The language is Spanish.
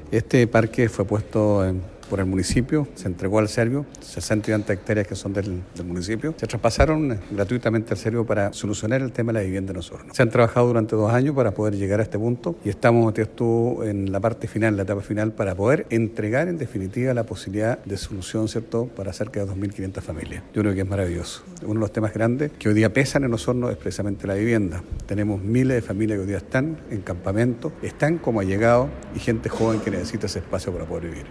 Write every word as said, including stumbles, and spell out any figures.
Este parque fue puesto en, por el municipio, se entregó al Servio, sesenta y dos hectáreas que son del, del municipio, se traspasaron gratuitamente al Servio para solucionar el tema de la vivienda en Osorno. Se han trabajado durante dos años para poder llegar a este punto y estamos tú, en la parte final, la etapa final, para poder entregar en definitiva la posibilidad de solución, ¿cierto?, para cerca de dos mil quinientas familias. Yo creo que es maravilloso. Uno de los temas grandes que hoy día pesan en Osorno es precisamente la vivienda. Tenemos miles de familias que hoy día están en campamentos, están como allegados y gente joven que necesita ese espacio para poder vivir.